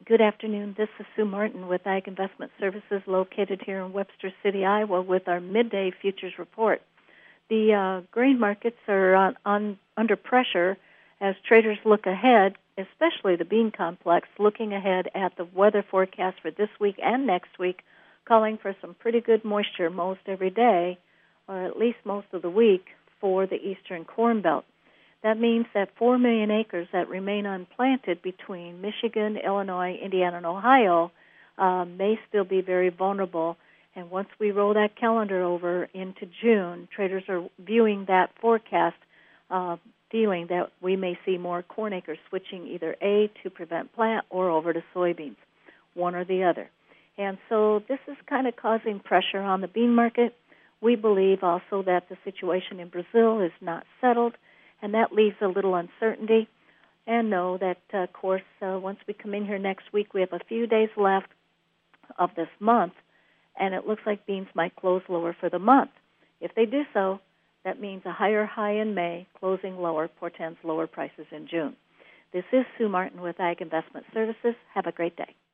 Good afternoon. This is Sue Martin with Ag Investment Services located here in Webster City, Iowa with our midday futures report. The grain markets are under pressure as traders look ahead, especially the bean complex, looking ahead at the weather forecast for this week and next week, calling for some pretty good moisture most every day, or at least most of the week, for the eastern Corn Belt. That means that 4 million acres that remain unplanted between Michigan, Illinois, Indiana, and Ohio may still be very vulnerable. And once we roll that calendar over into June, traders are viewing that forecast, feeling that we may see more corn acres switching either A, to prevent plant, or over to soybeans, one or the other. And so this is kind of causing pressure on the bean market. We believe also that the situation in Brazil is not settled, and that leaves a little uncertainty. And know that, of course, once we come in here next week, we have a few days left of this month, and it looks like beans might close lower for the month. If they do so, that means a higher high in May, closing lower, portends lower prices in June. This is Sue Martin with Ag Investment Services. Have a great day.